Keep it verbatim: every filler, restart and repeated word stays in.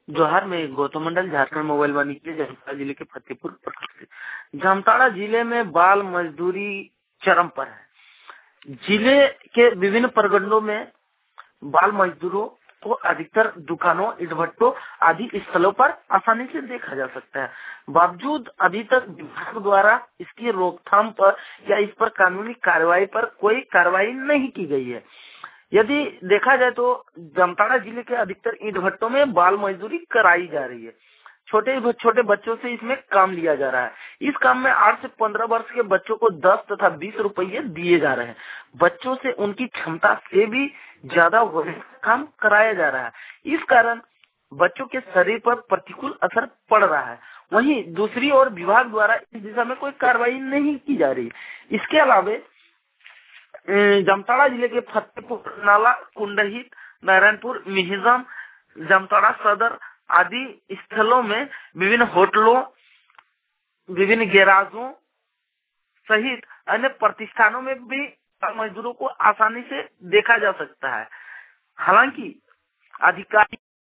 जोहार में गौतम मंडल, झारखंड मोबाइल वाणी के जामताड़ा जिले के फतेहपुर प्रखंड से। जामताड़ा जिले में बाल मजदूरी चरम पर है। जिले के विभिन्न प्रखंडों में बाल मजदूरों को अधिकतर दुकानों, ईंट भट्टों आदि स्थलों पर आसानी से देखा जा सकता है। बावजूद अभी तक विभाग द्वारा इसकी रोकथाम पर या इस पर कानूनी कार्रवाई पर कोई कार्रवाई नहीं की गई है। यदि देखा जाए तो जामताड़ा जिले के अधिकतर ईंट भट्टों में बाल मजदूरी कराई जा रही है। छोटे छोटे बच्चों से इसमें काम लिया जा रहा है। इस काम में आठ से पंद्रह वर्ष के बच्चों को दस तथा बीस रुपये दिए जा रहे हैं। बच्चों से उनकी क्षमता से भी ज्यादा वजन काम कराया जा रहा है। इस कारण बच्चों के शरीर पर प्रतिकूल असर पड़ रहा है। वहीं दूसरी ओर विभाग द्वारा इस दिशा में कोई कार्रवाई नहीं की जा रही। इसके अलावा जामताड़ा जिले के फतेहपुर, नाला, कुंडहित, नारायणपुर, मिहिजम, जामताड़ा सदर आदि स्थलों में विभिन्न होटलों, विभिन्न गैराजों सहित अन्य प्रतिष्ठानों में भी मजदूरों को आसानी से देखा जा सकता है। हालांकि अधिकारी